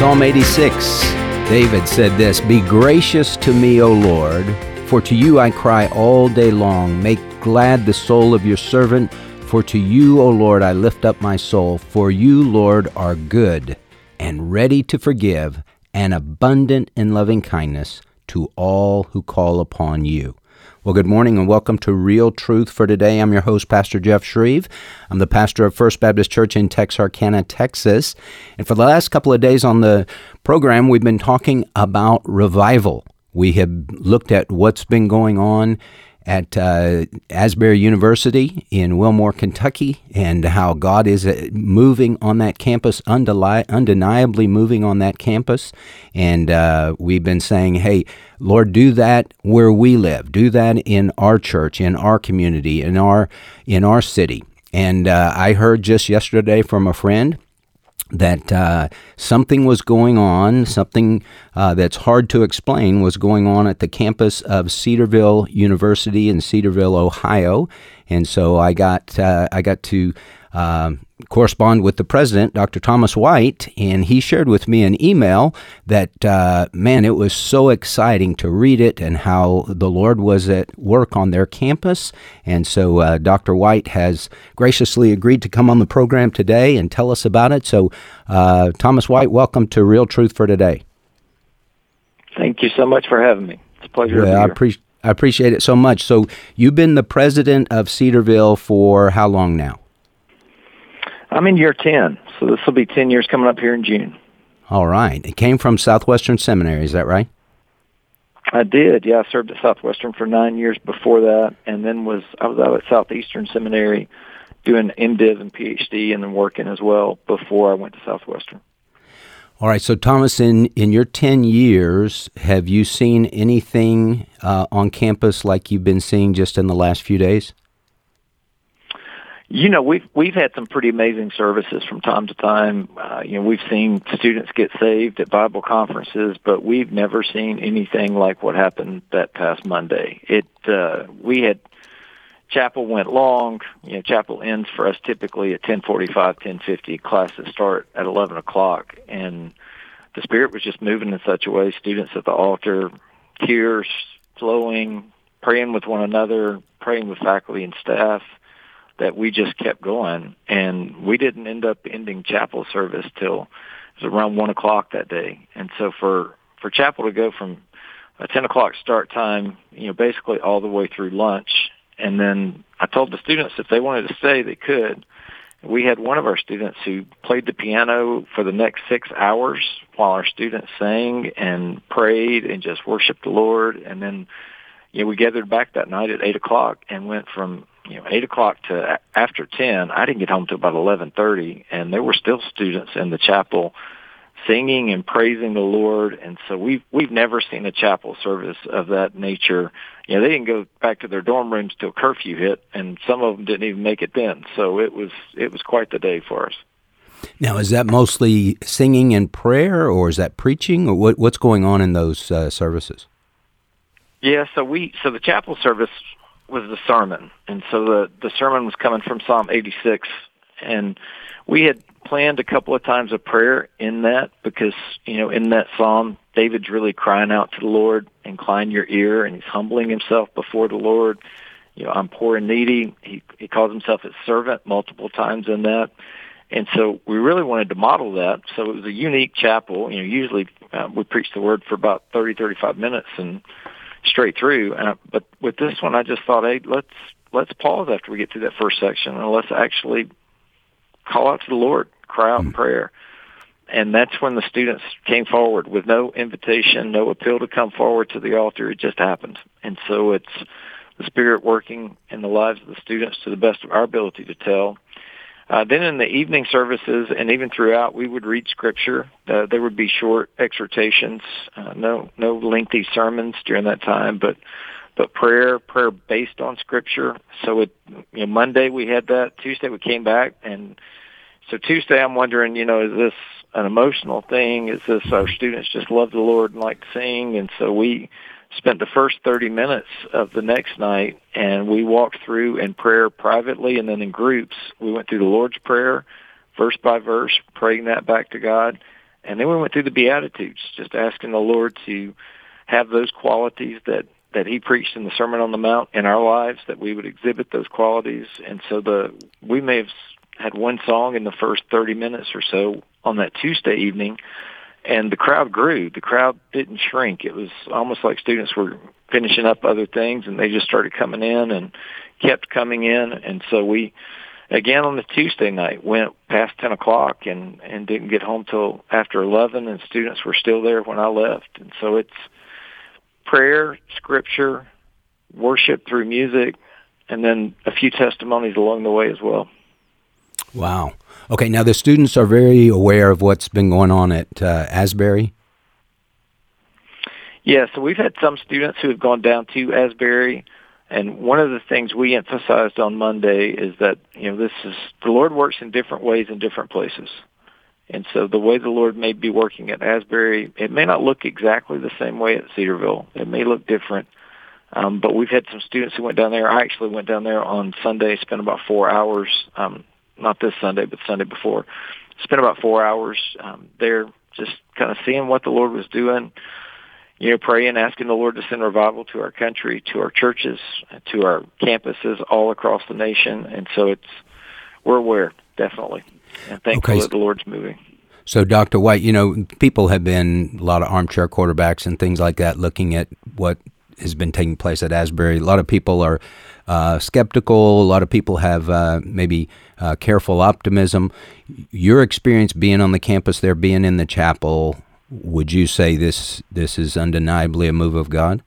Psalm 86, David said this, "Be gracious to me, O Lord, for to you I cry all day long. Make glad the soul of your servant, for to you, O Lord, I lift up my soul. For you, Lord, are good and ready to forgive and abundant in loving kindness to all who call upon you." Well, good morning and welcome to Real Truth for Today. I'm your host, Pastor Jeff Shreve. I'm the pastor of First Baptist Church in Texarkana, Texas. And for the last couple of days on the program, we've been talking about revival. We have looked at what's been going on at Asbury University in Wilmore, Kentucky, and how God is moving on that campus, undeniably moving on that campus. And we've been saying, hey, Lord, do that where we live. Do that in our church, in our community, in our city. And I heard just yesterday from a friend that something was going on, something that's hard to explain was going on at the campus of Cedarville University in Cedarville, Ohio. And so I got to correspond with the president, Dr. Thomas White, and he shared with me an email that, man, it was so exciting to read it and how the Lord was at work on their campus. And so Dr. White has graciously agreed to come on the program today and tell us about it. So Thomas White, welcome to Real Truth for Today. Thank you so much for having me. It's a pleasure to be here. I appreciate it so much. So you've been the president of Cedarville for how long now? I'm in year 10, so this will be 10 years coming up here in June. All right. It came from Southwestern Seminary, is that right? I did, yeah. I served at Southwestern for 9 years before that, and then I was out at Southeastern Seminary doing MDiv and PhD and then working as well before I went to Southwestern. All right. So, Thomas, in your 10 years, have you seen anything on campus like you've been seeing just in the last few days? You know, we've had some pretty amazing services from time to time. We've seen students get saved at Bible conferences, but we've never seen anything like what happened that past Monday. We had chapel went long. Chapel ends for us typically at 10:45, 10:50. Classes start at 11 o'clock, and the Spirit was just moving in such a way. Students at the altar, tears flowing, praying with one another, praying with faculty and staff, that we just kept going, and we didn't end up ending chapel service till it was around 1 o'clock that day. And so for chapel to go from a 10 o'clock start time, basically all the way through lunch, and then I told the students if they wanted to stay, they could. We had one of our students who played the piano for the next 6 hours while our students sang and prayed and just worshiped the Lord. And then we gathered back that night at 8 o'clock and went from 8 o'clock to after 10. I didn't get home till about 11:30, and there were still students in the chapel singing and praising the Lord. And so we've never seen a chapel service of that nature. They didn't go back to their dorm rooms till curfew hit, and some of them didn't even make it then. So it was quite the day for us. Now, is that mostly singing and prayer, or is that preaching, or what's going on in those services? Yeah, so the chapel service was the sermon, and so the sermon was coming from Psalm 86, and we had planned a couple of times of prayer in that because, in that psalm, David's really crying out to the Lord, incline your ear, and he's humbling himself before the Lord. I'm poor and needy. He calls himself his servant multiple times in that. And so we really wanted to model that. So it was a unique chapel. Usually we preach the word for about 30, 35 minutes and straight through. But with this one, I just thought, hey, let's pause after we get through that first section and let's actually call out to the Lord, cry out in prayer. And that's when the students came forward with no invitation, no appeal to come forward to the altar. It just happened. And so it's the Spirit working in the lives of the students to the best of our ability to tell. Then in the evening services and even throughout, we would read Scripture. There would be short exhortations, no lengthy sermons during that time, but prayer based on Scripture. So Monday we had that. Tuesday we came back, and so Tuesday I'm wondering, is this an emotional thing? Is this our students just love the Lord and like to sing? And so we spent the first 30 minutes of the next night, and we walked through in prayer privately and then in groups. We went through the Lord's Prayer, verse by verse, praying that back to God. And then we went through the Beatitudes, just asking the Lord to have those qualities that he preached in the Sermon on the Mount in our lives, that we would exhibit those qualities. And so we may have had one song in the first 30 minutes or so on that Tuesday evening, and the crowd grew. The crowd didn't shrink. It was almost like students were finishing up other things, and they just started coming in and kept coming in. And so we, again on the Tuesday night, went past 10 o'clock and didn't get home till after 11, and students were still there when I left. And so it's prayer, scripture, worship through music, and then a few testimonies along the way as well. Wow. Okay, now the students are very aware of what's been going on at Asbury? Yeah, so we've had some students who have gone down to Asbury, and one of the things we emphasized on Monday is that, the Lord works in different ways in different places. And so the way the Lord may be working at Asbury, it may not look exactly the same way at Cedarville. It may look different. But we've had some students who went down there. I actually went down there on Sunday, spent about 4 hours, not this Sunday, but Sunday before. Spent about 4 hours there just kind of seeing what the Lord was doing, praying, asking the Lord to send revival to our country, to our churches, to our campuses all across the nation. And so we're aware, definitely, and thankful that the Lord's moving. So, Dr. White, people have been, a lot of armchair quarterbacks and things like that, looking at what has been taking place at Asbury. A lot of people are skeptical. A lot of people have maybe careful optimism. Your experience being on the campus there, being in the chapel, would you say this is undeniably a move of God?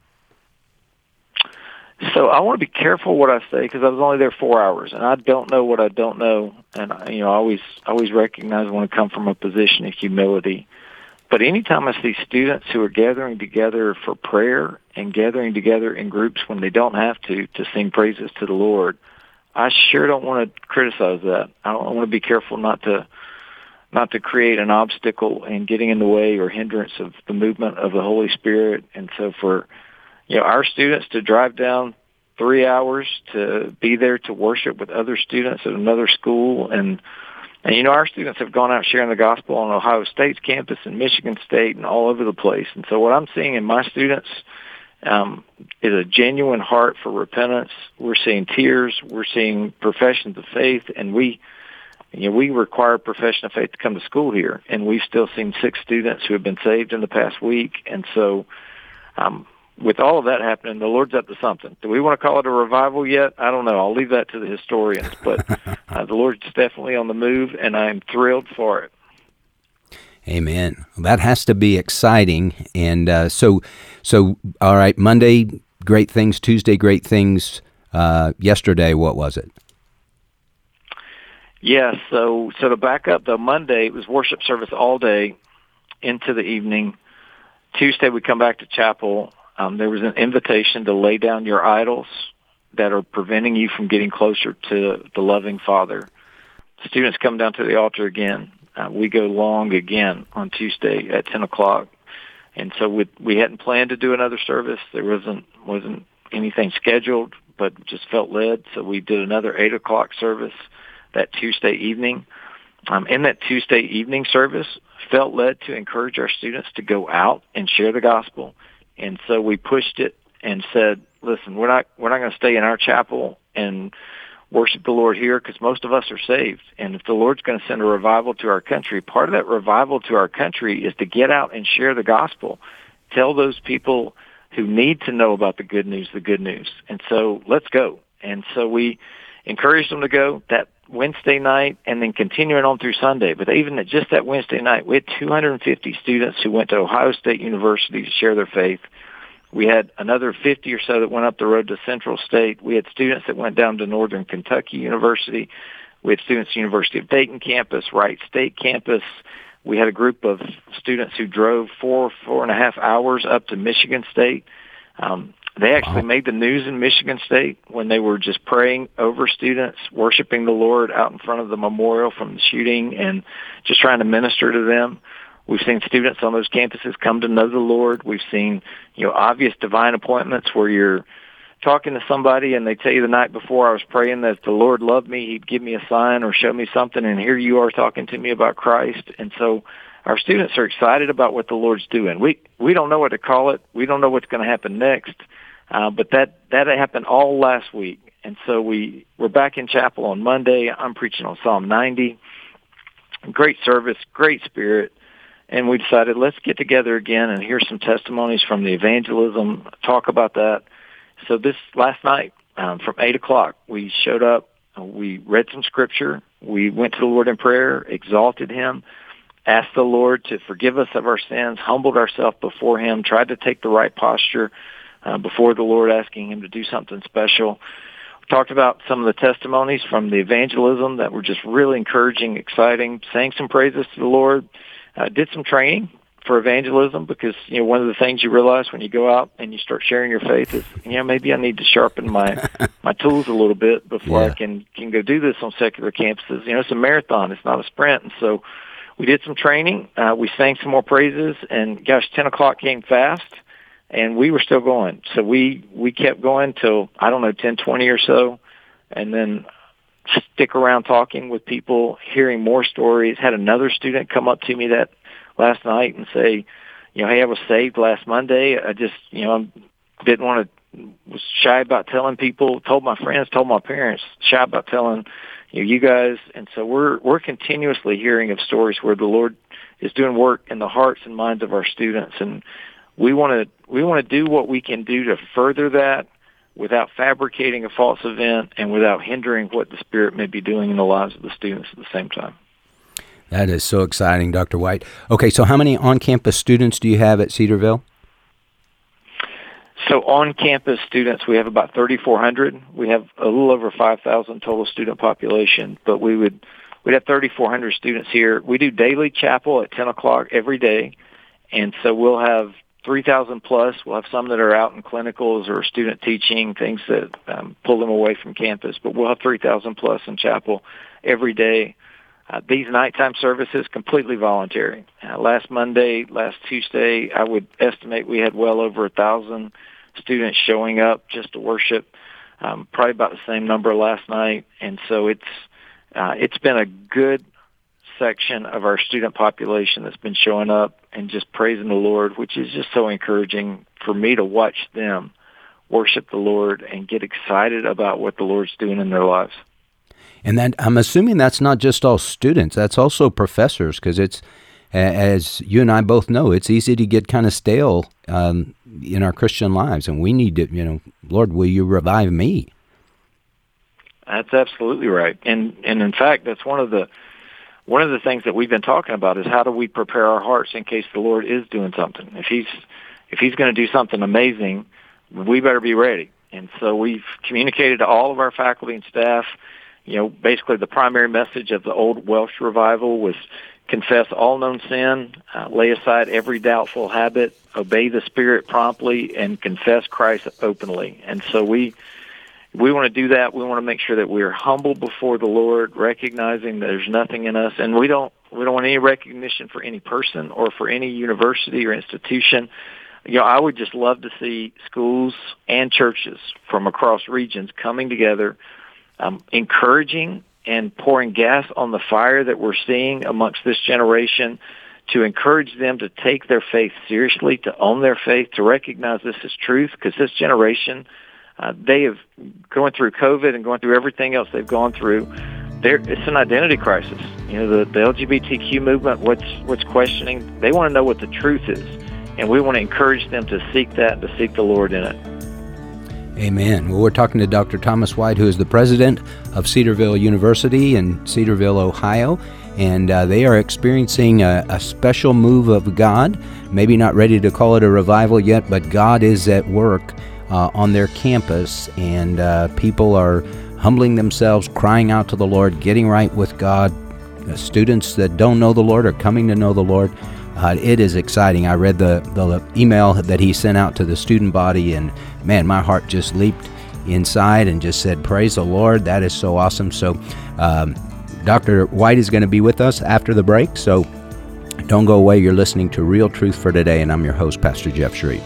So I want to be careful what I say, because I was only there 4 hours, and I don't know what I don't know. And I always recognize I want to come from a position of humility. But anytime I see students who are gathering together for prayer and gathering together in groups when they don't have to sing praises to the Lord, I sure don't want to criticize that. I want to be careful not to create an obstacle in getting in the way or hindrance of the movement of the Holy Spirit. And so for our students to drive down 3 hours to be there to worship with other students at another school, and our students have gone out sharing the gospel on Ohio State's campus and Michigan State and all over the place. And so what I'm seeing in my students is a genuine heart for repentance. We're seeing tears. We're seeing professions of faith, and we require profession of faith to come to school here, and we've still seen 6 students who have been saved in the past week. And so with all of that happening, the Lord's up to something. Do we want to call it a revival yet? I don't know. I'll leave that to the historians. But the Lord's definitely on the move, and I'm thrilled for it. Amen. Well, that has to be exciting. And so all right, Monday, great things. Tuesday, great things. Yesterday, what was it? Yeah, so to back up, though, Monday it was worship service all day into the evening. Tuesday we come back to chapel. There was an invitation to lay down your idols that are preventing you from getting closer to the loving Father. Students come down to the altar again. We go long again on Tuesday at 10 o'clock. And so we hadn't planned to do another service. There wasn't anything scheduled, but just felt led. So we did another 8 o'clock service that Tuesday evening. In that Tuesday evening service, felt led to encourage our students to go out and share the gospel. And so we pushed it and said, listen, we're not going to stay in our chapel and worship the Lord here, because most of us are saved. And if the Lord's going to send a revival to our country, part of that revival to our country is to get out and share the gospel. Tell those people who need to know about the good news. And so let's go. And so we encouraged them to go that Wednesday night and then continuing on through Sunday. But even at just that Wednesday night, we had 250 students who went to Ohio State University to share their faith. We had another 50 or so that went up the road to Central State. We had students that went down to Northern Kentucky University. We had students at the University of Dayton campus, Wright State campus. We had a group of students who drove 4.5 hours up to Michigan State. They actually made the news in Michigan State when they were just praying over students, worshiping the Lord out in front of the memorial from the shooting and just trying to minister to them. We've seen students on those campuses come to know the Lord. We've seen, obvious divine appointments where you're talking to somebody and they tell you the night before, I was praying that if the Lord loved me, he'd give me a sign or show me something, and here you are talking to me about Christ. And so our students are excited about what the Lord's doing. We don't know what to call it. We don't know what's going to happen next. But that happened all last week. And so we're back in chapel on Monday. I'm preaching on Psalm 90. Great service, great spirit. And we decided, let's get together again and hear some testimonies from the evangelism, talk about that. So this last night, from 8 o'clock, we showed up. We read some scripture. We went to the Lord in prayer, exalted him, asked the Lord to forgive us of our sins, humbled ourselves before him, tried to take the right posture before the Lord, asking him to do something special. We talked about some of the testimonies from the evangelism that were just really encouraging, exciting, sang some praises to the Lord, did some training for evangelism because, one of the things you realize when you go out and you start sharing your faith is, maybe I need to sharpen my tools a little bit before I can go do this on secular campuses. It's a marathon. It's not a sprint. And so we did some training. We sang some more praises, and 10 o'clock came fast, and we were still going. So we kept going till, 10:20 or so, and then stick around talking with people, hearing more stories. Had another student come up to me that last night and say, hey, I was saved last Monday. I just, didn't want to, was shy about telling people, told my friends, told my parents, shy about telling you guys. And so we're continuously hearing of stories where the Lord is doing work in the hearts and minds of our students. And we want to do what we can do to further that without fabricating a false event and without hindering what the Spirit may be doing in the lives of the students at the same time. That is so exciting, Dr. White. Okay, so how many on-campus students do you have at Cedarville? So on-campus students, we have about 3,400. We have a little over 5,000 total student population, but we'd have 3,400 students here. We do daily chapel at 10 o'clock every day, and so we'll have 3,000 plus. We'll have some that are out in clinicals or student teaching, things that pull them away from campus, but we'll have 3,000 plus in chapel every day. These nighttime services, completely voluntary. Last Monday, last Tuesday, I would estimate we had well over 1,000 students showing up just to worship, probably about the same number last night. And so it's been a good section of our student population that's been showing up and just praising the Lord, which is just so encouraging for me to watch them worship the Lord and get excited about what the Lord's doing in their lives. And that, I'm assuming that's not just all students, that's also professors, because it's, as you and I both know, it's easy to get kind of stale in our Christian lives, and we need to, Lord, will you revive me? That's absolutely right. And in fact, that's one of the things that we've been talking about is how do we prepare our hearts in case the Lord is doing something. If he's going to do something amazing, we better be ready. And so we've communicated to all of our faculty and staff. Basically the primary message of the old Welsh revival was confess all known sin, lay aside every doubtful habit, obey the Spirit promptly, and confess Christ openly. And so we want to do that. We want to make sure that we're humble before the Lord, recognizing that there's nothing in us, and we don't want any recognition for any person or for any university or institution. I would just love to see schools and churches from across regions coming together, encouraging and pouring gas on the fire that we're seeing amongst this generation, to encourage them to take their faith seriously, to own their faith, to recognize this is truth, because this generation, they have going through COVID and going through everything else they've gone through. It's an identity crisis. The LGBTQ movement, what's questioning, they want to know what the truth is, and we want to encourage them to seek that, to seek the Lord in it. Amen. Well, we're talking to Dr. Thomas White, who is the president of Cedarville University in Cedarville, Ohio, and they are experiencing a special move of God. Maybe not ready to call it a revival yet, but God is at work on their campus, and people are humbling themselves, crying out to the Lord, getting right with God. Students that don't know the Lord are coming to know the Lord. It is exciting. I read the email that he sent out to the student body, and man, my heart just leaped inside and just said, praise the Lord. That is so awesome. So Dr. White is going to be with us after the break, so don't go away. You're listening to Real Truth for Today, and I'm your host, Pastor Jeff Shreve.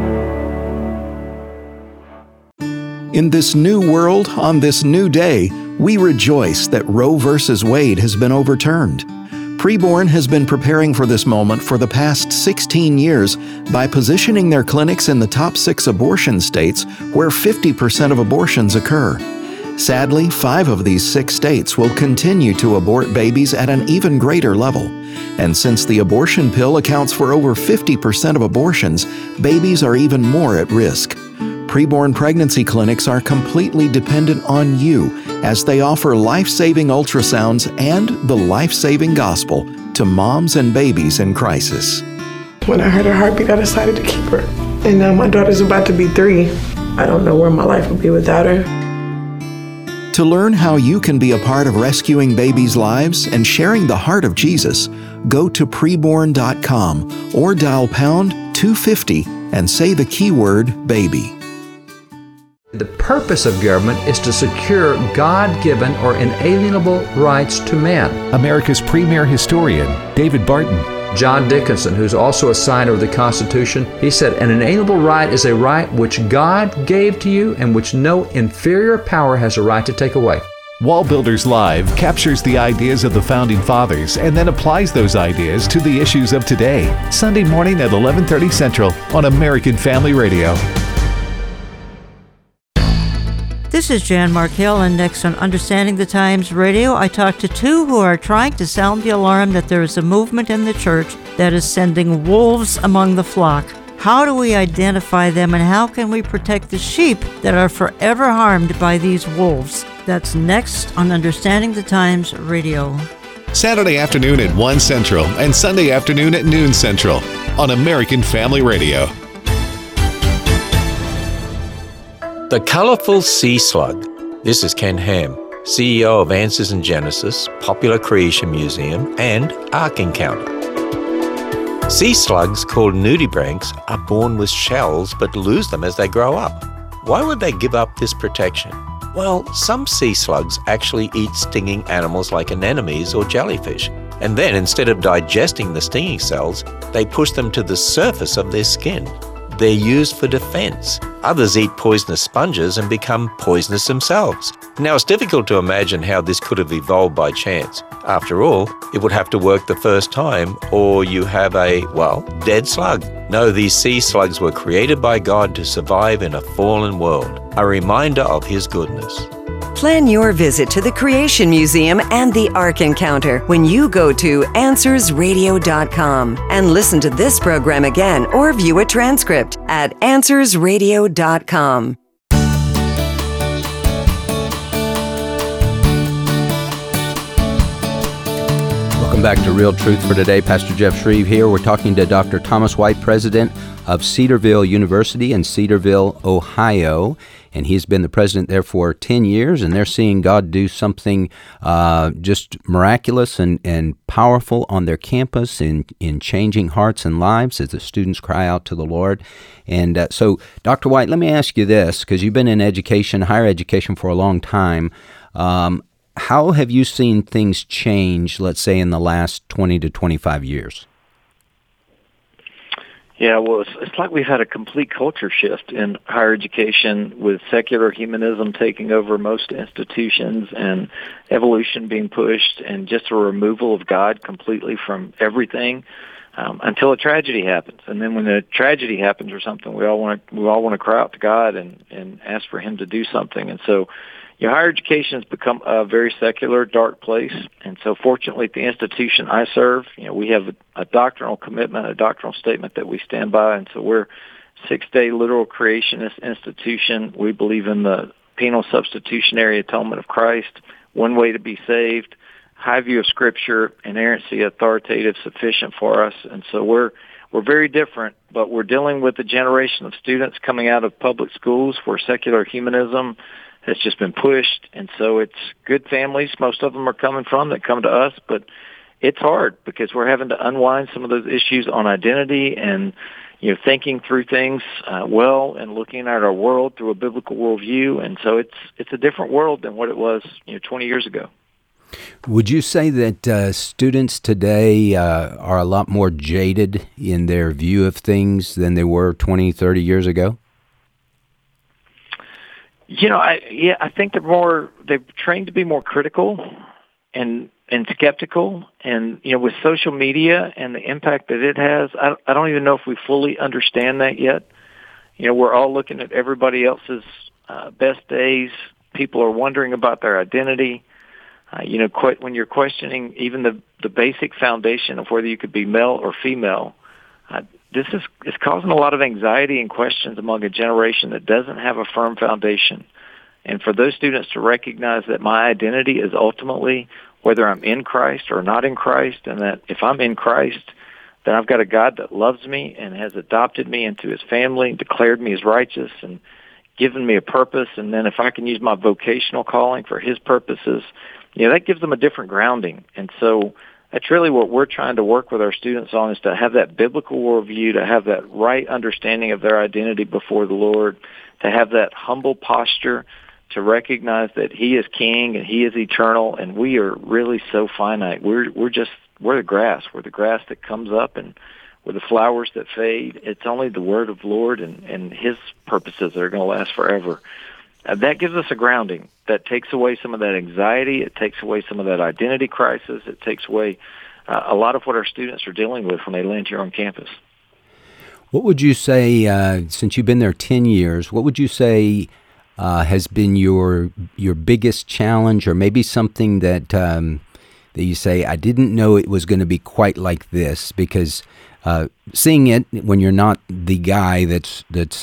In this new world, on this new day, We rejoice that Roe v. Wade has been overturned. Preborn has been preparing for this moment for the past 16 years by positioning their clinics in the top 6 abortion states where 50% of abortions occur. Sadly, 5 of these 6 states will continue to abort babies at an even greater level. And since the abortion pill accounts for over 50% of abortions, babies are even more at risk. Preborn pregnancy clinics are completely dependent on you as they offer life-saving ultrasounds and the life-saving gospel to moms and babies in crisis. When I heard her heartbeat, I decided to keep her. And now my daughter's about to be 3. I don't know where my life would be without her. To learn how you can be a part of rescuing babies' lives and sharing the heart of Jesus, go to preborn.com or dial pound 250 and say the keyword baby. The purpose of government is to secure God-given or inalienable rights to man. America's premier historian, David Barton. John Dickinson, who's also a signer of the Constitution, he said, "An inalienable right is a right which God gave to you and which no inferior power has a right to take away." Wall Builders Live captures the ideas of the Founding Fathers and then applies those ideas to the issues of today. Sunday morning at 11:30 Central on American Family Radio. This is Jan Markell, and next on Understanding the Times Radio, I talk to 2 who are trying to sound the alarm that there is a movement in the church that is sending wolves among the flock. How do we identify them, and how can we protect the sheep that are forever harmed by these wolves? That's next on Understanding the Times Radio. Saturday afternoon at 1 Central and Sunday afternoon at noon Central on American Family Radio. The Colorful Sea Slug. This is Ken Ham, CEO of Answers in Genesis, Popular Creation Museum, and Ark Encounter. Sea slugs, called nudibranchs, are born with shells but lose them as they grow up. Why would they give up this protection? Well, some sea slugs actually eat stinging animals like anemones or jellyfish, and then instead of digesting the stinging cells, they push them to the surface of their skin. They're used for defense. Others eat poisonous sponges and become poisonous themselves. Now, it's difficult to imagine how this could have evolved by chance. After all, it would have to work the first time, or you have a, dead slug. No, these sea slugs were created by God to survive in a fallen world, a reminder of His goodness. Plan your visit to the Creation Museum and the Ark Encounter when you go to AnswersRadio.com and listen to this program again or view a transcript at AnswersRadio.com. Welcome back to Real Truth for Today. Pastor Jeff Shreve here. We're talking to Dr. Thomas White, president of Cedarville University in Cedarville, Ohio. And he's been the president there for 10 years, and they're seeing God do something just miraculous and powerful on their campus in changing hearts and lives as the students cry out to the Lord. And so, Dr. White, let me ask you this, because you've been in education, higher education, for a long time. How have you seen things change, let's say, in the last 20 to 25 years? Yeah, well, it's like we've had a complete culture shift in higher education with secular humanism taking over most institutions and evolution being pushed and just a removal of God completely from everything until a tragedy happens. And then when a tragedy happens or something, we all want to cry out to God and ask for Him to do something. And so higher education has become a very secular, dark place. And so fortunately, at the institution I serve, we have a doctrinal commitment, a doctrinal statement that we stand by. And so we're a 6-day literal creationist institution. We believe in the penal substitutionary atonement of Christ, one way to be saved, high view of Scripture, inerrancy, authoritative, sufficient for us. And so we're very different, but we're dealing with a generation of students coming out of public schools where secular humanism has just been pushed, and so it's good families. Most of them are coming from that come to us, but it's hard because we're having to unwind some of those issues on identity and thinking through things well and looking at our world through a biblical worldview. And so it's a different world than what it was 20 years ago. Would you say that students today are a lot more jaded in their view of things than they were 20, 30 years ago? I think they're trained to be more critical and skeptical, and with social media and the impact that it has, I don't even know if we fully understand that yet. We're all looking at everybody else's best days. People are wondering about their identity. When you're questioning even the basic foundation of whether you could be male or female, this is causing a lot of anxiety and questions among a generation that doesn't have a firm foundation. And for those students to recognize that my identity is ultimately whether I'm in Christ or not in Christ, and that if I'm in Christ, then I've got a God that loves me and has adopted me into his family, declared me as righteous, and given me a purpose. And then if I can use my vocational calling for his purposes, that gives them a different grounding. And so that's really what we're trying to work with our students on, is to have that biblical worldview, to have that right understanding of their identity before the Lord, to have that humble posture, to recognize that he is king and he is eternal, and we are really so finite. We're the grass. We're the grass that comes up, and we're the flowers that fade. It's only the word of the Lord and his purposes that are going to last forever. That gives us a grounding. That takes away some of that anxiety. It takes away some of that identity crisis. It takes away a lot of what our students are dealing with when they land here on campus. What would you say, since you've been there 10 years, what would you say has been your biggest challenge, or maybe something that you say, I didn't know it was going to be quite like this? Because seeing it when you're not the guy that's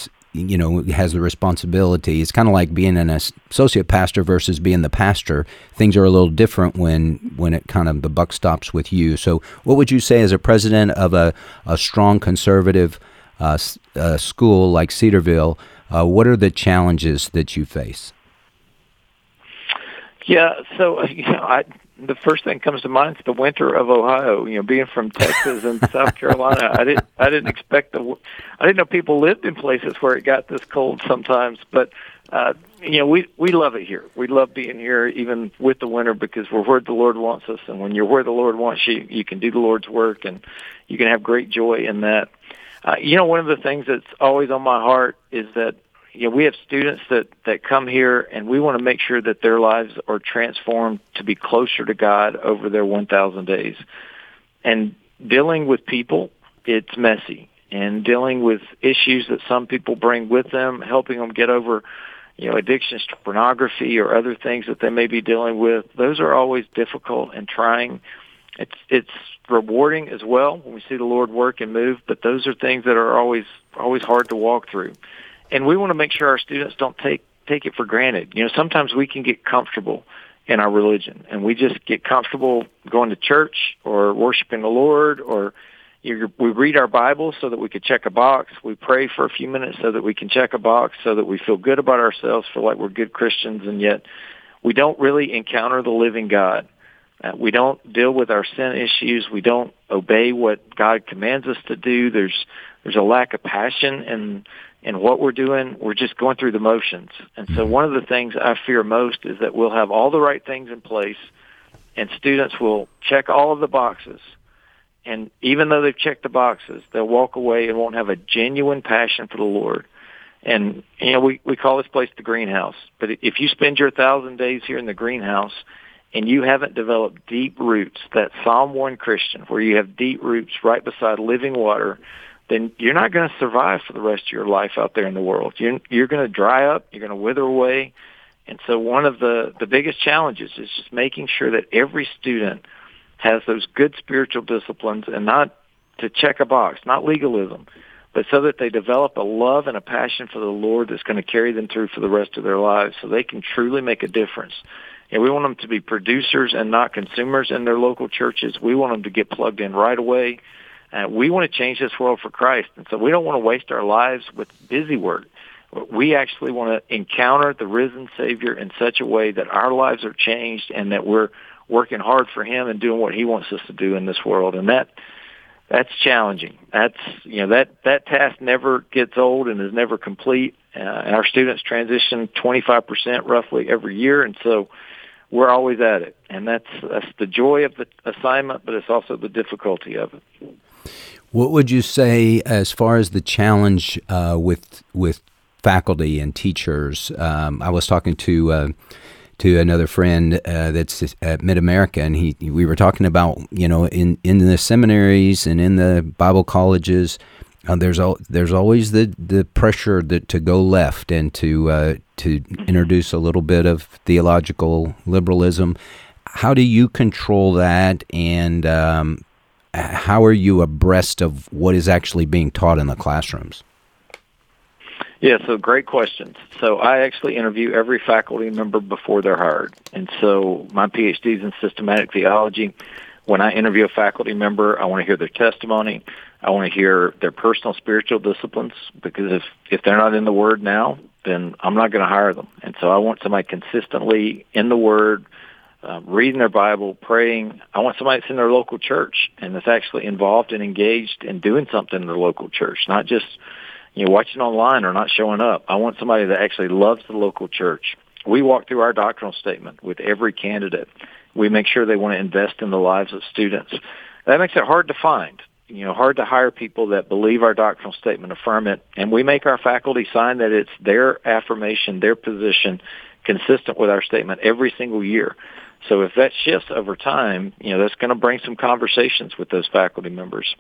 has the responsibility, it's kind of like being an associate pastor versus being the pastor. Things are a little different when it kind of the buck stops with you. So what would you say as a president of a strong conservative school like Cedarville, what are the challenges that you face? Yeah, so the first thing that comes to mind is the winter of Ohio. Being from Texas and South Carolina, I didn't expect I didn't know people lived in places where it got this cold sometimes. But we love it here. We love being here, even with the winter, because we're where the Lord wants us. And when you're where the Lord wants you, you can do the Lord's work, and you can have great joy in that. One of the things that's always on my heart is that we have students that come here, and we want to make sure that their lives are transformed to be closer to God over their 1,000 days. And dealing with people, it's messy. And dealing with issues that some people bring with them, helping them get over, addictions to pornography or other things that they may be dealing with, those are always difficult and trying. It's rewarding as well when we see the Lord work and move, but those are things that are always hard to walk through. And we want to make sure our students don't take it for granted. Sometimes we can get comfortable in our religion, and we just get comfortable going to church or worshiping the Lord, or we read our Bible so that we could check a box. We pray for a few minutes so that we can check a box, so that we feel good about ourselves, feel like we're good Christians, and yet we don't really encounter the living God. We don't deal with our sin issues. We don't obey what God commands us to do. There's a lack of passion in what we're doing. We're just going through the motions. And so one of the things I fear most is that we'll have all the right things in place, and students will check all of the boxes. And even though they've checked the boxes, they'll walk away and won't have a genuine passion for the Lord. And, we call this place the greenhouse. But if you spend your 1,000 days here in the greenhouse and you haven't developed deep roots, that Psalm 1 Christian, where you have deep roots right beside living water, then you're not going to survive for the rest of your life out there in the world. You're going to dry up. You're going to wither away. And so one of the biggest challenges is just making sure that every student has those good spiritual disciplines, and not to check a box, not legalism, but so that they develop a love and a passion for the Lord that's going to carry them through for the rest of their lives, so they can truly make a difference. And we want them to be producers and not consumers in their local churches. We want them to get plugged in right away. We want to change this world for Christ. And so we don't want to waste our lives with busy work. We actually want to encounter the risen Savior in such a way that our lives are changed, and that we're working hard for him and doing what he wants us to do in this world. And that's challenging. That task never gets old and is never complete. And our students transition 25% roughly every year. And so we're always at it. And that's the joy of the assignment, but it's also the difficulty of it. What would you say as far as the challenge with faculty and teachers. I was talking to another friend that's at Mid-America, and we were talking about, in the seminaries and in the Bible colleges, there's always the pressure to go left and to introduce a little bit of theological liberalism. How do you control that, and how are you abreast of what is actually being taught in the classrooms? Yeah, so great questions. So I actually interview every faculty member before they're hired. And so my PhD is in systematic theology. When I interview a faculty member, I want to hear their testimony. I want to hear their personal spiritual disciplines, because if they're not in the Word now, then I'm not going to hire them. And so I want somebody consistently in the Word, reading their Bible, praying. I want somebody that's in their local church and that's actually involved and engaged in doing something in their local church, not just watching online or not showing up. I want somebody that actually loves the local church. We walk through our doctrinal statement with every candidate. We make sure they want to invest in the lives of students. That makes it hard to find, hard to hire people that believe our doctrinal statement, affirm it, and we make our faculty sign that it's their affirmation, their position, consistent with our statement every single year. So if that shifts over time, that's going to bring some conversations with those faculty members.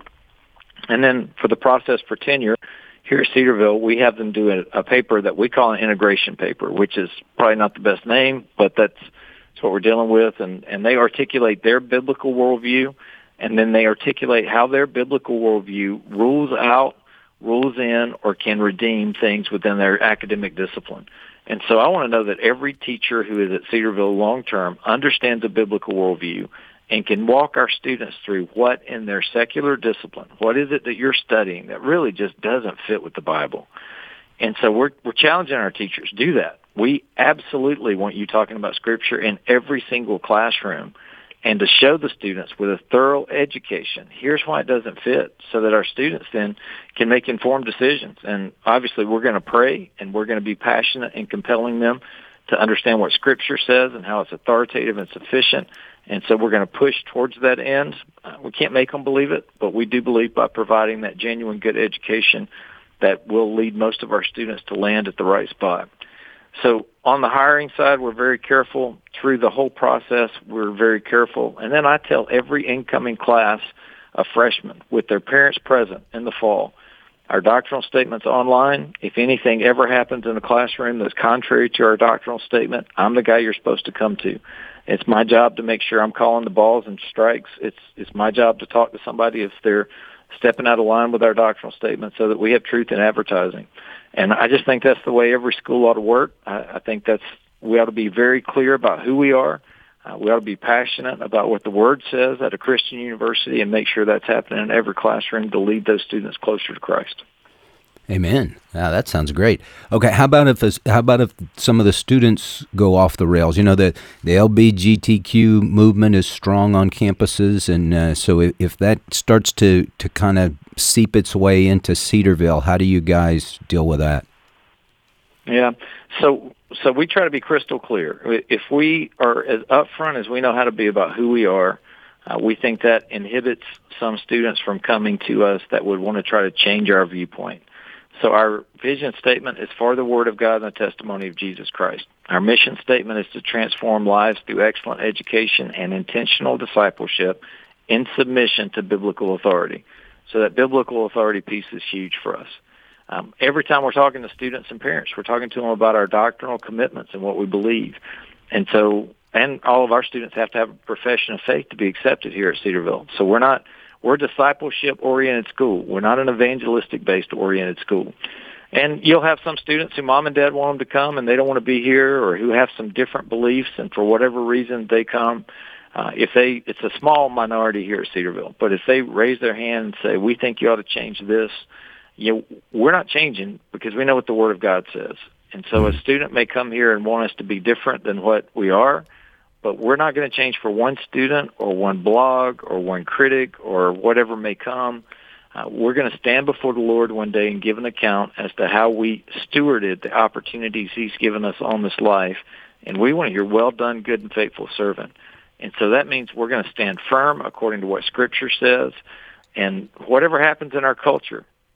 And then for the process for tenure, here at Cedarville, we have them do a paper that we call an integration paper, which is probably not the best name, but that's what we're dealing with. And they articulate their biblical worldview, and then they articulate how their biblical worldview rules out, rules in, or can redeem things within their academic discipline. And so I want to know that every teacher who is at Cedarville long-term understands a biblical worldview and can walk our students through what in their secular discipline, what is it that you're studying that really just doesn't fit with the Bible. And so we're challenging our teachers, do that. We absolutely want you talking about Scripture in every single classroom, and to show the students with a thorough education, here's why it doesn't fit, so that our students then can make informed decisions. And obviously we're going to pray, and we're going to be passionate in compelling them to understand what Scripture says and how it's authoritative and sufficient. And so we're going to push towards that end. We can't make them believe it, but we do believe by providing that genuine good education that will lead most of our students to land at the right spot. So on the hiring side, we're very careful. Through the whole process, we're very careful. And then I tell every incoming class of freshmen with their parents present in the fall, our doctrinal statement's online. If anything ever happens in the classroom that's contrary to our doctrinal statement, I'm the guy you're supposed to come to. It's my job to make sure I'm calling the balls and strikes. It's my job to talk to somebody if they're stepping out of line with our doctrinal statement, so that we have truth in advertising. And I just think that's the way every school ought to work. I think we ought to be very clear about who we are. We ought to be passionate about what the Word says at a Christian university, and make sure that's happening in every classroom to lead those students closer to Christ. Amen. That sounds great. Okay, how about if some of the students go off the rails? The LGBTQ movement is strong on campuses, and so if that starts to kind of seep its way into Cedarville, how do you guys deal with that? Yeah, so we try to be crystal clear. If we are as upfront as we know how to be about who we are, we think that inhibits some students from coming to us that would want to try to change our viewpoint. So our vision statement is for the Word of God and the testimony of Jesus Christ. Our mission statement is to transform lives through excellent education and intentional discipleship in submission to biblical authority. So that biblical authority piece is huge for us. Every time we're talking to students and parents, we're talking to them about our doctrinal commitments and what we believe. And all of our students have to have a profession of faith to be accepted here at Cedarville. So we're a discipleship-oriented school. We're not an evangelistic-based oriented school. And you'll have some students who mom and dad want them to come and they don't want to be here, or who have some different beliefs, and for whatever reason they come. It's a small minority here at Cedarville, but if they raise their hand and say, we think you ought to change this, we're not changing, because we know what the Word of God says. And so a student may come here and want us to be different than what we are, but we're not going to change for one student or one blog or one critic or whatever may come. We're going to stand before the Lord one day and give an account as to how we stewarded the opportunities He's given us on this life. And we want to hear, well done, good and faithful servant. And so that means we're going to stand firm according to what Scripture says. And whatever happens in our culture,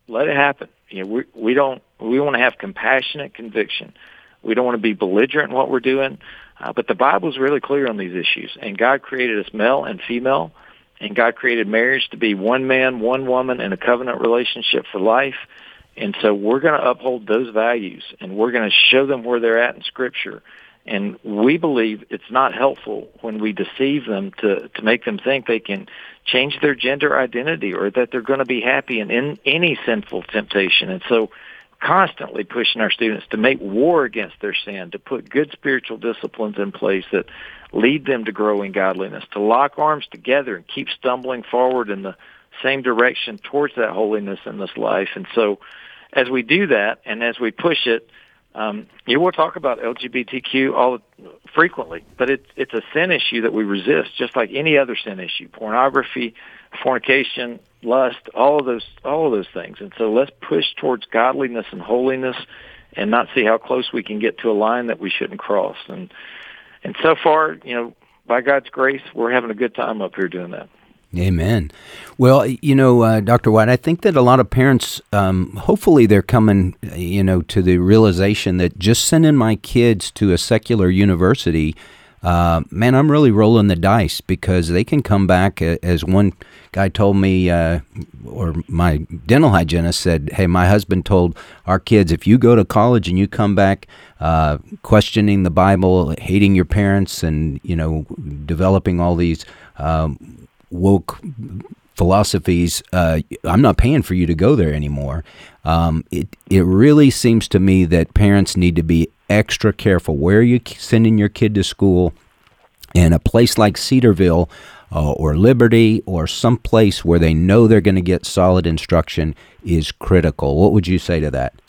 Let it happen. We want to have compassionate conviction. We don't want to be belligerent in what we're doing. But the Bible's really clear on these issues. And God created us male and female. And God created marriage to be one man, one woman in a covenant relationship for life. And so we're going to uphold those values, and we're going to show them where they're at in Scripture. And we believe it's not helpful when we deceive them to make them think they can change their gender identity or that they're going to be happy in any sinful temptation. And so constantly pushing our students to make war against their sin, to put good spiritual disciplines in place that lead them to grow in godliness, to lock arms together and keep stumbling forward in the same direction towards that holiness in this life. And so as we do that and as we push it, we'll talk about LGBTQ frequently, but it's a sin issue that we resist, just like any other sin issue: pornography, fornication, lust, all of those things. And so let's push towards godliness and holiness, and not see how close we can get to a line that we shouldn't cross. And so far, by God's grace, we're having a good time up here doing that. Amen. Well, Dr. White, I think that a lot of parents, hopefully they're coming, to the realization that just sending my kids to a secular university, man, I'm really rolling the dice, because they can come back, as one guy told me, or my dental hygienist said, hey, my husband told our kids, if you go to college and you come back questioning the Bible, hating your parents, and, developing all these woke philosophies, I'm not paying for you to go there anymore. It really seems to me that parents need to be extra careful where you're sending your kid to school. And a place like Cedarville or Liberty or some place where they know they're going to get solid instruction is critical. What would you say to that?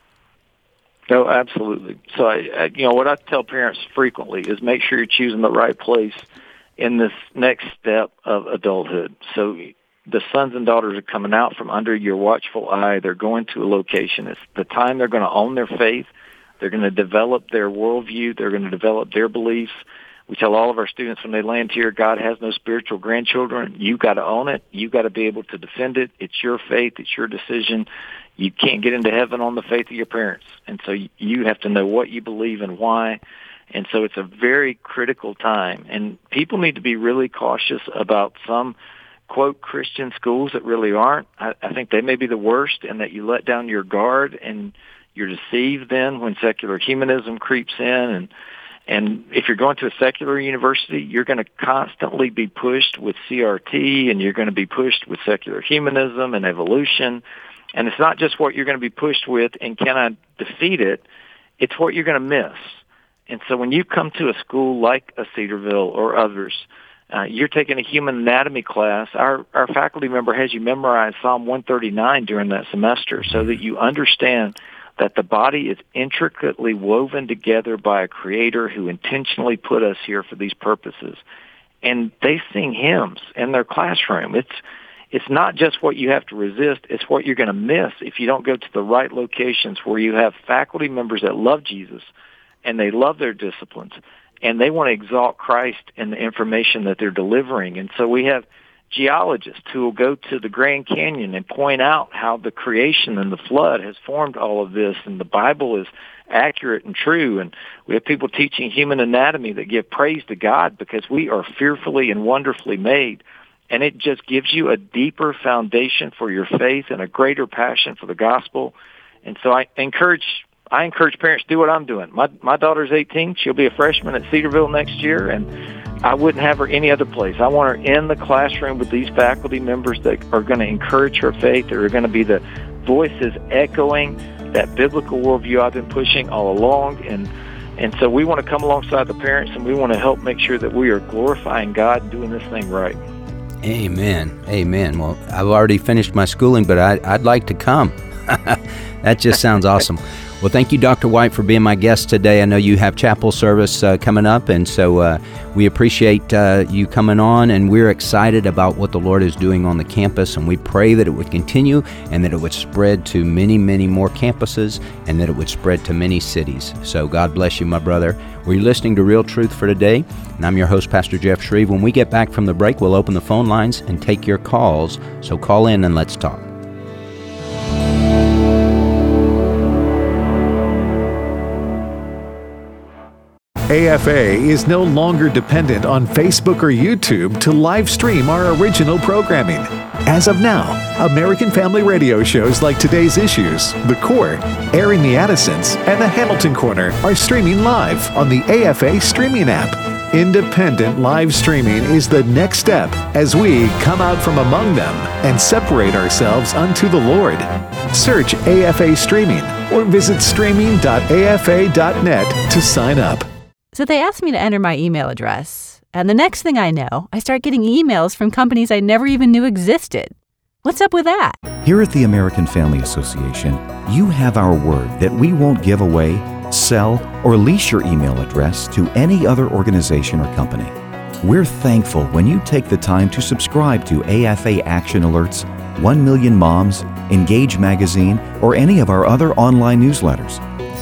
No, absolutely. So, what I tell parents frequently is make sure you're choosing the right place in this next step of adulthood. So the sons and daughters are coming out from under your watchful eye. They're going to a location. It's the time they're going to own their faith. They're going to develop their worldview. They're going to develop their beliefs. We tell all of our students when they land here, God has no spiritual grandchildren. You got to own it. You got to be able to defend it. It's your faith. It's your decision. You can't get into heaven on the faith of your parents. And so you have to know what you believe and why. And so it's a very critical time. And people need to be really cautious about some, quote, Christian schools that really aren't. I think they may be the worst, and that you let down your guard and you're deceived then when secular humanism creeps in. And if you're going to a secular university, you're going to constantly be pushed with CRT, and you're going to be pushed with secular humanism and evolution. And it's not just what you're going to be pushed with and can I defeat it, it's what you're going to miss. And so when you come to a school like a Cedarville or others, you're taking a human anatomy class. Our faculty member has you memorize Psalm 139 during that semester so that you understand that the body is intricately woven together by a creator who intentionally put us here for these purposes. And they sing hymns in their classroom. It's not just what you have to resist, it's what you're going to miss if you don't go to the right locations where you have faculty members that love Jesus and they love their disciplines, and they want to exalt Christ in the information that they're delivering. And so we have geologists who will go to the Grand Canyon and point out how the creation and the flood has formed all of this, and the Bible is accurate and true. And we have people teaching human anatomy that give praise to God because we are fearfully and wonderfully made. And it just gives you a deeper foundation for your faith and a greater passion for the gospel. And so I encourage parents to do what I'm doing. My daughter's 18. She'll be a freshman at Cedarville next year, and I wouldn't have her any other place. I want her in the classroom with these faculty members that are going to encourage her faith, that are going to be the voices echoing that biblical worldview I've been pushing all along. And so we want to come alongside the parents, and we want to help make sure that we are glorifying God and doing this thing right. Amen. Amen. Well, I've already finished my schooling, but I'd like to come. That just sounds awesome. Well, thank you, Dr. White, for being my guest today. I know you have chapel service coming up, and so we appreciate you coming on, and we're excited about what the Lord is doing on the campus, and we pray that it would continue and that it would spread to many, many more campuses and that it would spread to many cities. So God bless you, my brother. We're listening to Real Truth for Today, and I'm your host, Pastor Jeff Shreve. When we get back from the break, we'll open the phone lines and take your calls, so call in and let's talk. AFA is no longer dependent on Facebook or YouTube to live stream our original programming. As of now, American Family Radio shows like Today's Issues, The Court, Airing the Addisons, and The Hamilton Corner are streaming live on the AFA streaming app. Independent live streaming is the next step as we come out from among them and separate ourselves unto the Lord. Search AFA Streaming or visit streaming.afa.net to sign up. So they asked me to enter my email address, and the next thing I know, I start getting emails from companies I never even knew existed. What's up with that? Here at the American Family Association, you have our word that we won't give away, sell, or lease your email address to any other organization or company. We're thankful when you take the time to subscribe to AFA Action Alerts, 1 Million Moms, Engage Magazine, or any of our other online newsletters.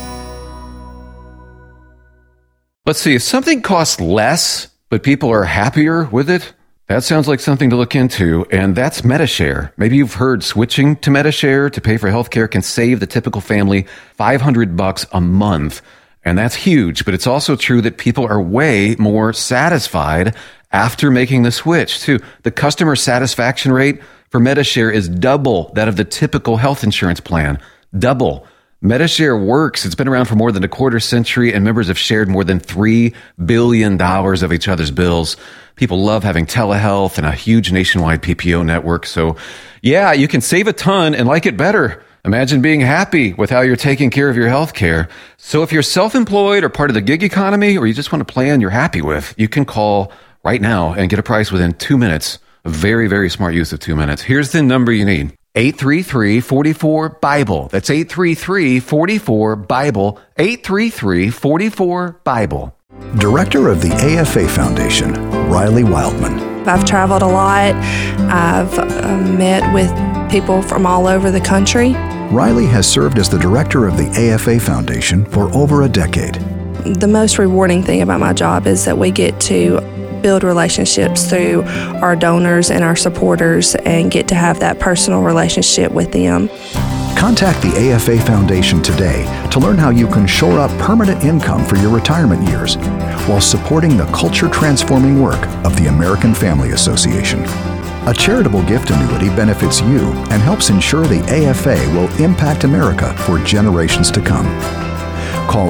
Let's see, if something costs less, but people are happier with it, that sounds like something to look into, and that's Medi-Share. Maybe you've heard switching to Medi-Share to pay for healthcare can save the typical family $500 a month, and that's huge, but it's also true that people are way more satisfied after making the switch, too. The customer satisfaction rate for Medi-Share is double that of the typical health insurance plan. Double. Medi-Share works. It's been around for more than a quarter century, and members have shared more than $3 billion of each other's bills. People love having telehealth and a huge nationwide PPO network. So, yeah, you can save a ton and like it better. Imagine being happy with how you're taking care of your health care. So if you're self-employed or part of the gig economy, or you just want a plan you're happy with, you can call right now and get a price within 2 minutes. A very, very smart use of 2 minutes. Here's the number you need. 833-44-BIBLE. That's 833-44-BIBLE. 833-44-BIBLE. Director of the AFA Foundation, Riley Wildman. I've traveled a lot. I've met with people from all over the country. Riley has served as the director of the AFA Foundation for over a decade. The most rewarding thing about my job is that we get to build relationships through our donors and our supporters and get to have that personal relationship with them. Contact the AFA Foundation today to learn how you can shore up permanent income for your retirement years while supporting the culture-transforming work of the American Family Association. A charitable gift annuity benefits you and helps ensure the AFA will impact America for generations to come. Call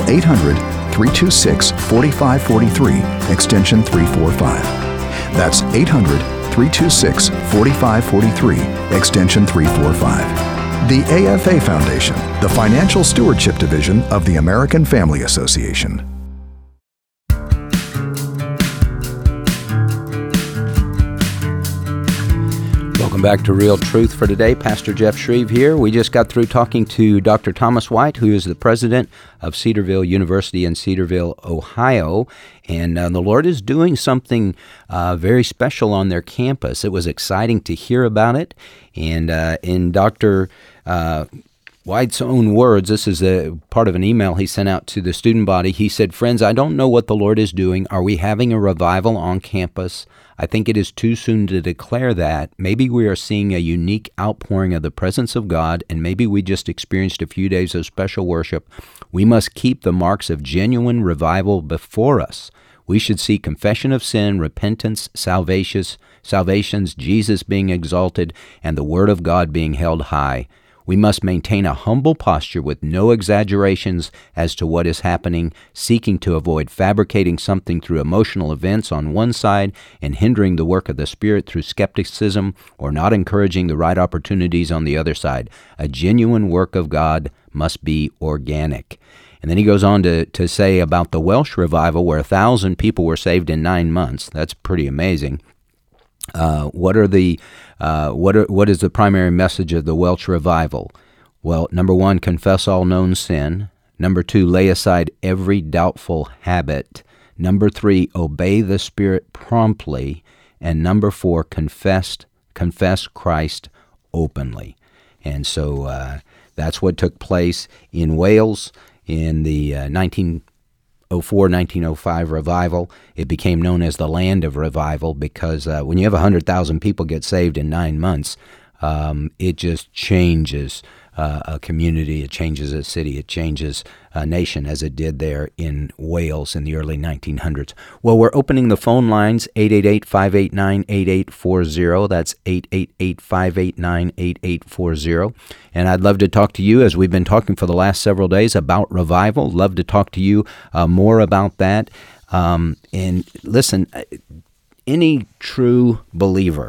800-326-4543, extension 345. That's 800-326-4543, extension 345. The AFA Foundation, the Financial Stewardship Division of the American Family Association. Welcome back to Real Truth for today. Pastor Jeff Shreve here. We just got through talking to Dr. Thomas White, who is the president of Cedarville University in Cedarville, Ohio. And the Lord is doing something very special on their campus. It was exciting to hear about it. And in Dr. White's own words, this is a part of an email he sent out to the student body. He said, "Friends, I don't know what the Lord is doing. Are we having a revival on campus? I think it is too soon to declare that. Maybe we are seeing a unique outpouring of the presence of God, and maybe we just experienced a few days of special worship. We must keep the marks of genuine revival before us. We should see confession of sin, repentance, salvations, Jesus being exalted, and the Word of God being held high. We must maintain a humble posture with no exaggerations as to what is happening, seeking to avoid fabricating something through emotional events on one side and hindering the work of the Spirit through skepticism or not encouraging the right opportunities on the other side. A genuine work of God must be organic." And then he goes on to say about the Welsh revival where 1,000 people were saved in 9 months. That's pretty amazing. What is the primary message of the Welsh revival? Well, number 1, confess all known sin. Number 2, lay aside every doubtful habit. Number 3, obey the Spirit promptly. And number 4, confess Christ openly. And so that's what took place in Wales in the 1904-1905 revival. It became known as the Land of Revival because when you have 100,000 people get saved in 9 months, it just changes a community, it changes a city, it changes a nation, as it did there in Wales in the early 1900s. Well, we're opening the phone lines, 888-589-8840. That's 888-589-8840. And I'd love to talk to you, as we've been talking for the last several days, about revival. Love to talk to you more about that. And listen, any true believer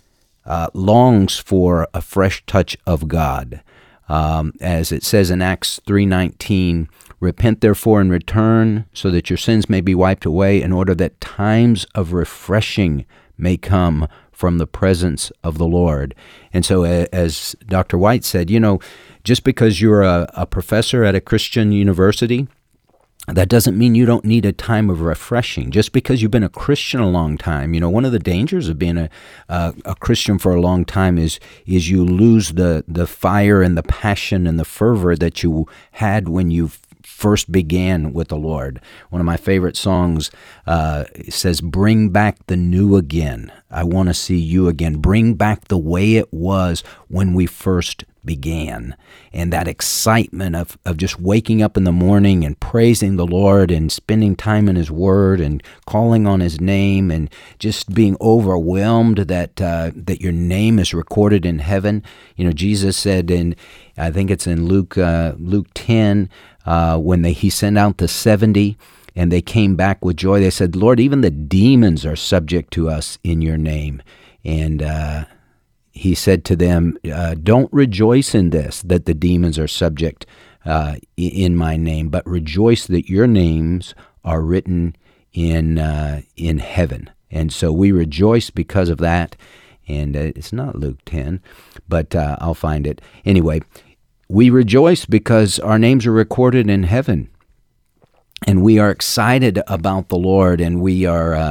longs for a fresh touch of God. As it says in Acts 3:19, repent therefore and return so that your sins may be wiped away, in order that times of refreshing may come from the presence of the Lord. And so as Dr. White said, just because you're a professor at a Christian university, that doesn't mean you don't need a time of refreshing. Just because you've been a Christian a long time, one of the dangers of being a Christian for a long time is you lose the fire and the passion and the fervor that you had when you first began with the Lord. One of my favorite songs says, "Bring back the new again. I want to see you again. Bring back the way it was when we first began." And that excitement of just waking up in the morning and praising the Lord and spending time in His Word and calling on His name and just being overwhelmed that your name is recorded in heaven. Jesus said I think it's in Luke 10, when He sent out the 70 and they came back with joy. They said, "Lord, even the demons are subject to us in your name." And He said to them, "Don't rejoice in this, that the demons are subject in my name, but rejoice that your names are written in heaven." And so we rejoice because of that. And it's not Luke 10, but I'll find it. Anyway, we rejoice because our names are recorded in heaven. And we are excited about the Lord, and we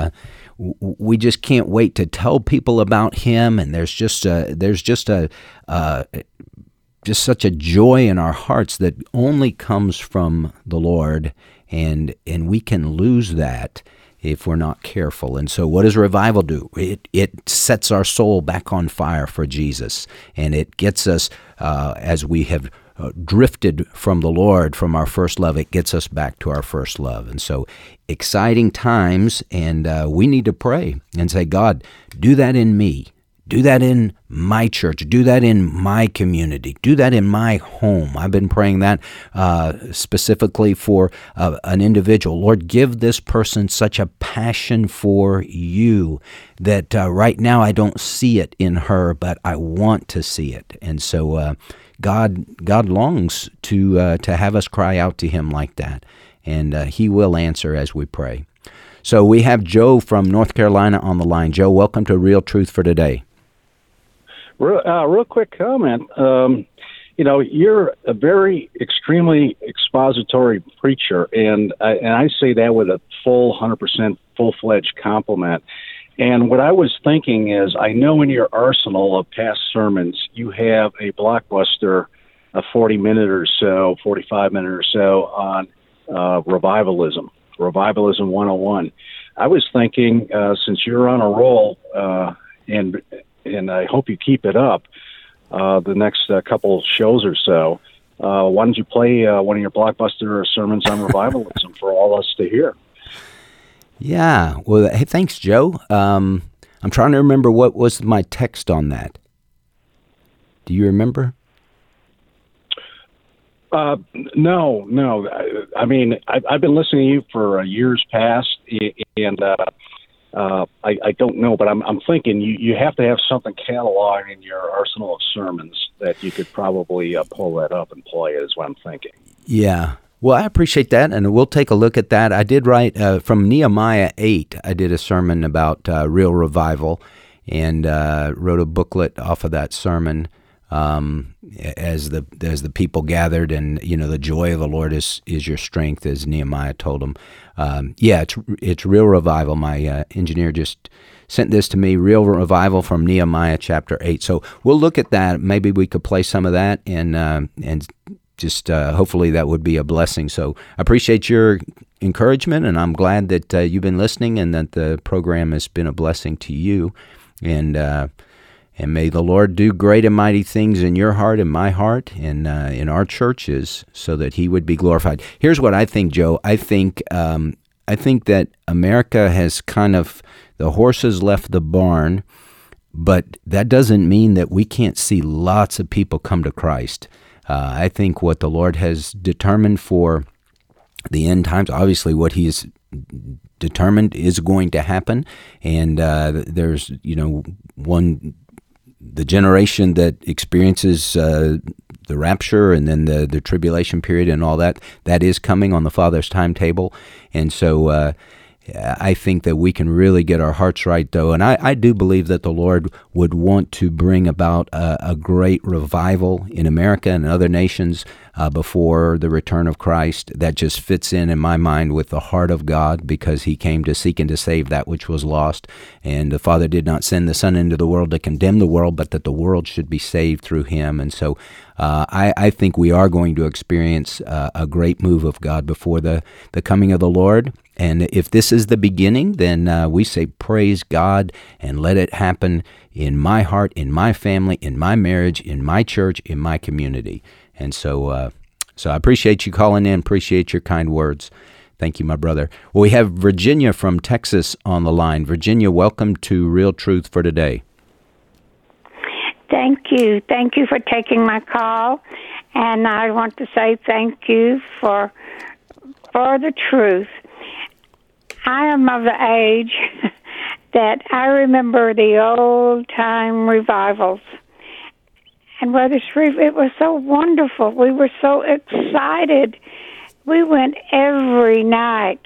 just can't wait to tell people about Him. And there's just such a joy in our hearts that only comes from the Lord, and we can lose that if we're not careful. And so what does revival do? It sets our soul back on fire for Jesus, and it gets us, as we have drifted from the Lord, from our first love, it gets us back to our first love. And so exciting times, and we need to pray and say, "God, do that in me. Do that in my church. Do that in my community. Do that in my home." I've been praying that specifically for an individual. Lord, give this person such a passion for you that right now I don't see it in her, but I want to see it. And so God longs to have us cry out to Him like that, and He will answer as we pray. So we have Joe from North Carolina on the line. Joe, welcome to Real Truth for Today. Real quick comment. You're a very extremely expository preacher, and I say that with a full 100% full-fledged compliment. And what I was thinking is, I know in your arsenal of past sermons, you have a blockbuster, a 40-minute or so, 45-minute or so on revivalism 101. I was thinking, since you're on a roll, and I hope you keep it up the next couple shows or so, why don't you play one of your blockbuster sermons on revivalism for all us to hear? Yeah. Well, hey, thanks, Joe. I'm trying to remember what was my text on that. Do you remember? No. I mean, I've been listening to you for years past, and I don't know, but I'm thinking you have to have something cataloged in your arsenal of sermons that you could probably pull that up and play, is what I'm thinking. Yeah. Well, I appreciate that, and we'll take a look at that. I did write from Nehemiah 8. I did a sermon about real revival, and wrote a booklet off of that sermon as the people gathered, and the joy of the Lord is your strength, as Nehemiah told them. It's real revival. My engineer just sent this to me, real revival from Nehemiah chapter 8. So we'll look at that. Maybe we could play some of that, and just hopefully that would be a blessing. So I appreciate your encouragement, and I'm glad that you've been listening and that the program has been a blessing to you. And And may the Lord do great and mighty things in your heart and my heart and in our churches so that he would be glorified. Here's what I think, Joe. I think that America has kind of, the horses left the barn, but that doesn't mean that we can't see lots of people come to Christ. I think what the Lord has determined for the end times, obviously what he has determined is going to happen. And there's, the generation that experiences the rapture and then the tribulation period and all that is coming on the Father's timetable. And so I think that we can really get our hearts right, though. And I do believe that the Lord would want to bring about a great revival in America and other nations before the return of Christ. That just fits in my mind with the heart of God, because he came to seek and to save that which was lost. And the Father did not send the Son into the world to condemn the world, but that the world should be saved through him. And so I think we are going to experience a great move of God before the coming of the Lord. And if this is the beginning, then we say praise God and let it happen in my heart, in my family, in my marriage, in my church, in my community. And so I appreciate you calling in, appreciate your kind words. Thank you, my brother. Well, we have Virginia from Texas on the line. Virginia, welcome to Real Truth for Today. Thank you. Thank you for taking my call. And I want to say thank you for the truth. I am of the age that I remember the old-time revivals. And Brother Shreve, it was so wonderful. We were so excited. We went every night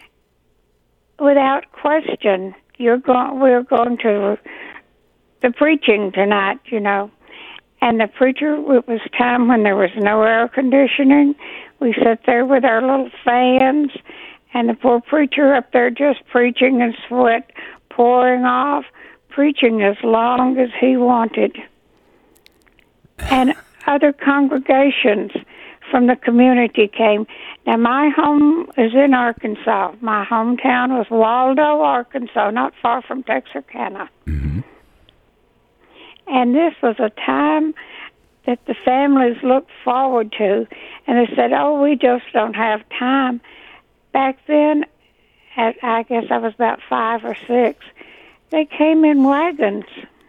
without question. We're going to the preaching tonight, And the preacher, it was time when there was no air conditioning. We sat there with our little fans, and the poor preacher up there just preaching and sweat pouring off, preaching as long as he wanted. And other congregations from the community came. Now, my home is in Arkansas. My hometown was Waldo, Arkansas, not far from Texarkana. Mm-hmm. And this was a time that the families looked forward to. And they said, we just don't have time. Back then, I guess I was about 5 or 6, they came in wagons.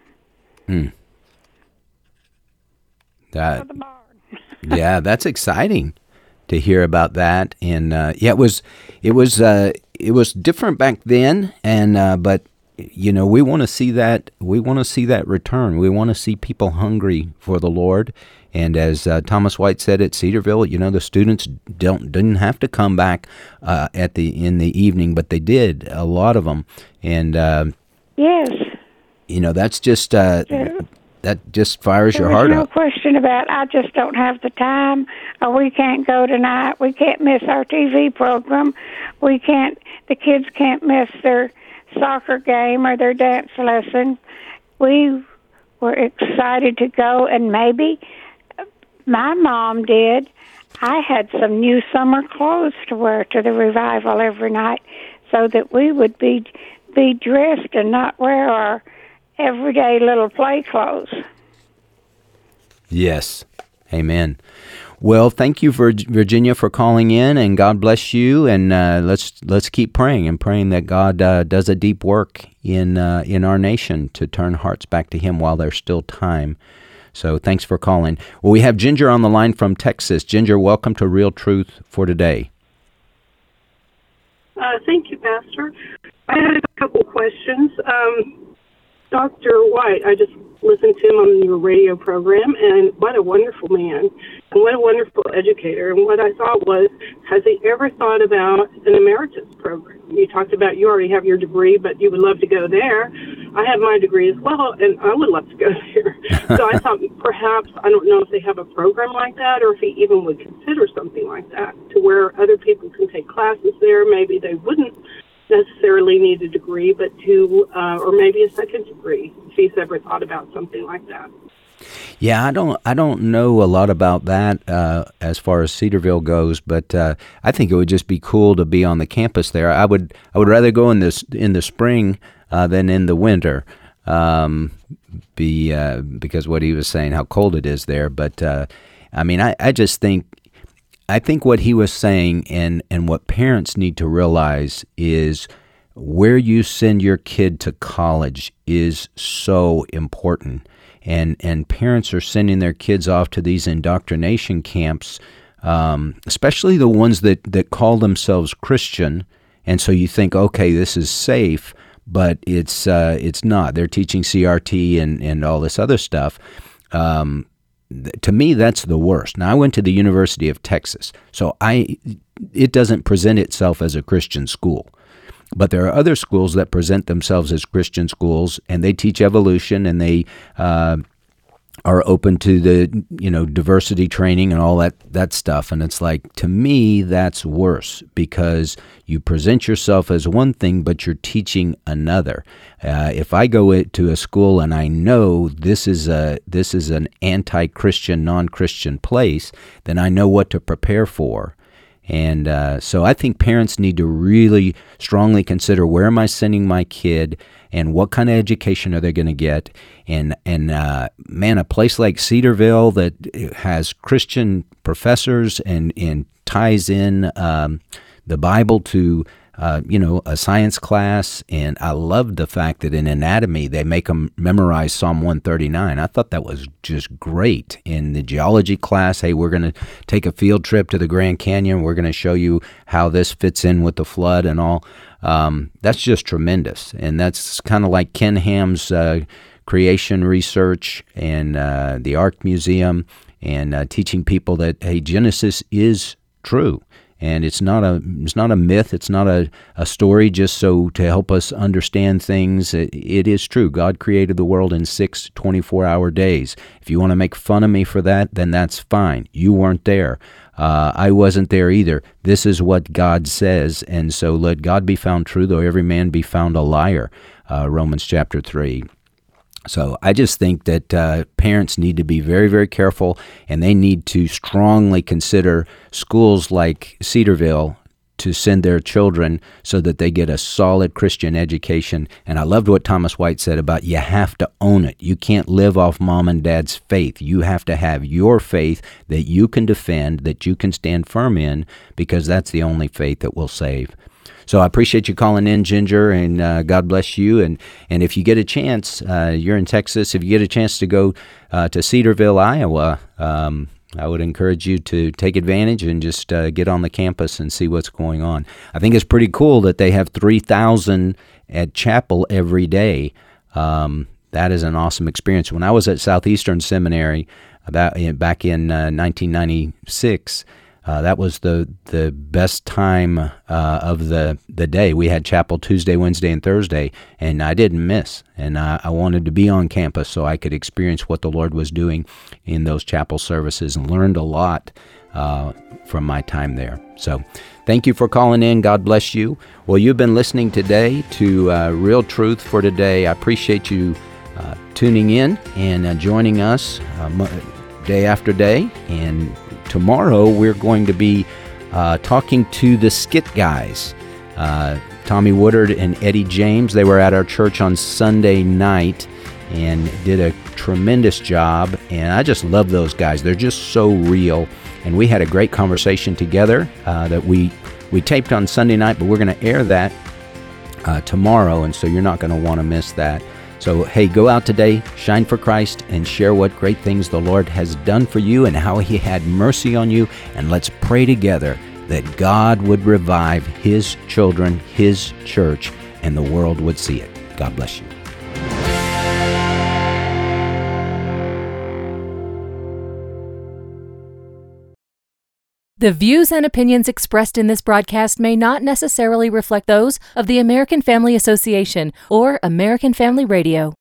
Yeah, that's exciting to hear about that. And it was different back then. And but we want to see that. We want to see that return. We want to see people hungry for the Lord. And as Thomas White said at Cedarville, the students didn't have to come back in the evening, but they did, a lot of them. And yes, that's just that just fires your heart up. up. No question about I just don't have the time, or we can't go tonight. We can't miss our TV program. The kids can't miss their soccer game or their dance lesson. We were excited to go, and maybe my mom did. I had some new summer clothes to wear to the revival every night so that we would be dressed and not wear our everyday little play clothes. Yes. Amen. Well, thank you, Virginia, for calling in, and God bless you. And let's keep praying that God does a deep work in our nation to turn hearts back to Him while there's still time. So thanks for calling. Well, we have Ginger on the line from Texas. Ginger, welcome to Real Truth for Today. Thank you, Pastor. I had a couple questions. Dr. White, I just listened to him on your radio program, and what a wonderful man, and what a wonderful educator. And what I thought was, has he ever thought about an emeritus program? You talked about you already have your degree, but you would love to go there. I have my degree as well, and I would love to go there. So I thought perhaps, I don't know if they have a program like that, or if he even would consider something like that, to where other people can take classes there. Maybe they wouldn't necessarily need a degree, but or maybe a second degree, if he's ever thought about something like that. Yeah, I don't know a lot about that as far as Cedarville goes, but I think it would just be cool to be on the campus there. I would rather go in the spring than in the winter. because what he was saying, how cold it is there. But I just think what he was saying and what parents need to realize is where you send your kid to college is so important. And parents are sending their kids off to these indoctrination camps, especially the ones that call themselves Christian. And so you think, okay, this is safe, but it's not. They're teaching CRT and all this other stuff. To me, that's the worst. Now, I went to the University of Texas, so it doesn't present itself as a Christian school. But there are other schools that present themselves as Christian schools, and they teach evolution, and they are open to the diversity training and all that stuff. And it's like, to me, that's worse, because you present yourself as one thing, but you're teaching another. If I go to a school and I know this is an anti-Christian, non-Christian place, then I know what to prepare for. And so I think parents need to really strongly consider, where am I sending my kid, and what kind of education are they going to get? And man, a place like Cedarville that has Christian professors and ties in the Bible to a science class. And I loved the fact that in anatomy, they make them memorize Psalm 139. I thought that was just great. In the geology class, hey, we're going to take a field trip to the Grand Canyon. We're going to show you how this fits in with the flood and all. That's just tremendous. And that's kind of like Ken Ham's creation research and the Ark Museum, and teaching people that, hey, Genesis is true. And it's not a myth. It's not a story just so to help us understand things. It is true. God created the world in 6 24-hour days. If you want to make fun of me for that, then that's fine. You weren't there. I wasn't there either. This is what God says. And so let God be found true, though every man be found a liar. Romans chapter 3. So I just think that parents need to be very, very careful, and they need to strongly consider schools like Cedarville to send their children so that they get a solid Christian education. And I loved what Thomas White said about, you have to own it. You can't live off mom and dad's faith. You have to have your faith that you can defend, that you can stand firm in, because that's the only faith that will save. So I appreciate you calling in, Ginger, and God bless you. And if you get a chance, you're in Texas, if you get a chance to go to Cedarville, Iowa, I would encourage you to take advantage and just get on the campus and see what's going on. I think it's pretty cool that they have 3,000 at chapel every day. That is an awesome experience. When I was at Southeastern Seminary back in 1996, that was the best time of the day. We had chapel Tuesday, Wednesday, and Thursday, and I didn't miss. And I wanted to be on campus so I could experience what the Lord was doing in those chapel services, and learned a lot from my time there. So thank you for calling in. God bless you. Well, you've been listening today to Real Truth for Today. I appreciate you tuning in and joining us day after day. And tomorrow, we're going to be talking to the Skit Guys. Tommy Woodard and Eddie James, they were at our church on Sunday night and did a tremendous job. And I just love those guys. They're just so real. And we had a great conversation together that we taped on Sunday night, but we're going to air that tomorrow. And so you're not going to want to miss that. So, hey, go out today, shine for Christ, and share what great things the Lord has done for you and how He had mercy on you. And let's pray together that God would revive His children, His church, and the world would see it. God bless you. The views and opinions expressed in this broadcast may not necessarily reflect those of the American Family Association or American Family Radio.